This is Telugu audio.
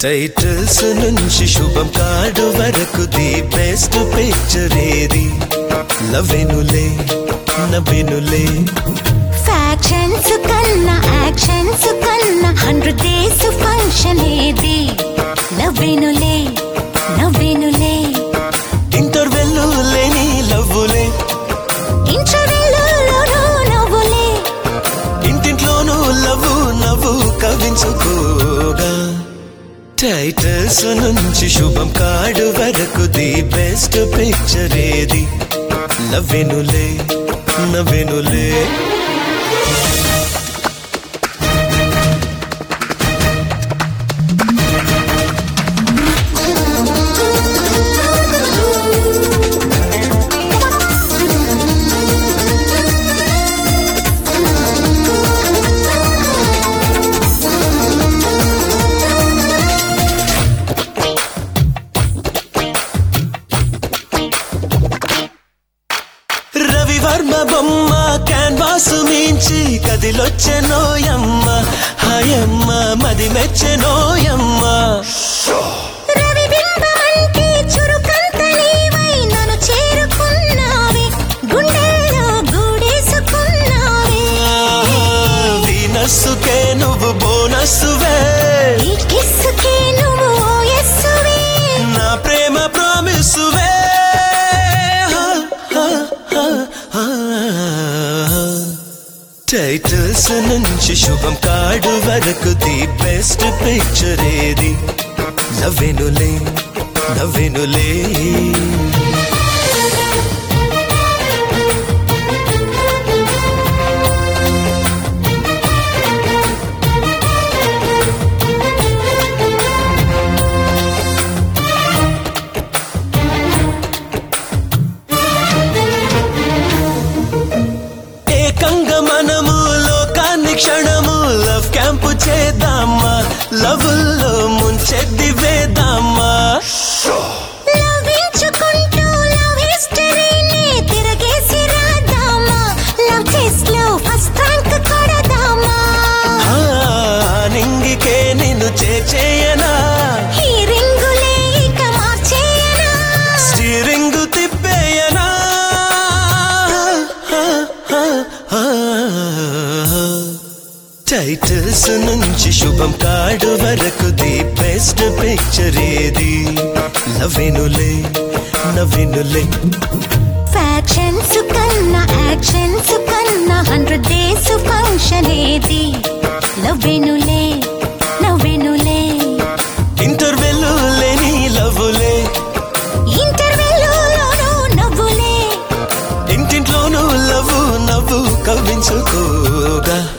టైటిల్స్ నుంచి శుభం కార్డు వరకు ది బెస్ట్ పిక్చర్ ఏది లవ్వెనులే నవ్వెనులే ఫ్యాక్షన్స్ కన్నా యాక్షన్స్ కన్నా 100 days ఫంక్షన్ ఏది నవ్వెనులే నవ్వెనులే ఇంటర్వెల్ లేని లవ్వులే ఇంటర్వెల్లోనూ నవ్వులే ఇంటింట్లోనూ లవ్వు నవ్వు కవించుకోగా టైటిల్స్ నుంచి శుభం కార్డు వరకు ది బెస్ట్ పిక్చర్ ఏది లవ్వెనులే నవ్వెనులే రవివర్మ బొమ్మ క్యాన్వాస్ మించి కదిలొచ్చెనోయమ్మ హాయమ్మ మది మెచ్చెనోయమ్మ రవిబింబమంటే చురుకంత నీవై నన్ను చేరుకున్నావే గుండెల్లో గూడేసుకున్నావే వీనస్సుకే నువ్వు బోనస్సువే ఈ కిస్సుకే నువ్వు ఓయస్సువే నా ప్రేమ ప్రామిస్సువే టైటిల్స్ నుంచి శుభం కార్డు వరకు ది బెస్ట్ పిక్చర్ ఏది నవ్వెనులే నవ్వెనులే ఏకంగా మనము లోకాన్ని క్షణము లవ్ క్యాంపు చేద్దామా లవ్లో ముంచెద్ది వేద్దామా లవించుకుంటూ లవ్ హిస్టరీని తిరగేసి రాద్దామా లవ్ టెస్ట్ లో ఫస్ట్ ర్యాంక్ కొడదామా నింగికే నిన్ను చేచేయనా ఈ రింగులే ఇక మార్చేయనా స్టీరింగు తిప్పేయనా టైటిల్స్ నుంచి శుభం కార్డు వరకు ది బెస్ట్ పిక్చర్ ఏది లవ్వెనులే నవ్వెనులే ఫ్యాక్షన్స్ కన్నా యాక్షన్స్ కన్నా 100 days ఫంక్షన్ ఏది నవ్వెనులే నవ్వెనులే ఇంటర్వెల్ లేని లవ్వులే ఇంటర్వెల్లోనూ నవ్వులే ఇంటింట్లోనూ లవ్వు నవ్వు కవ్వించుకోగా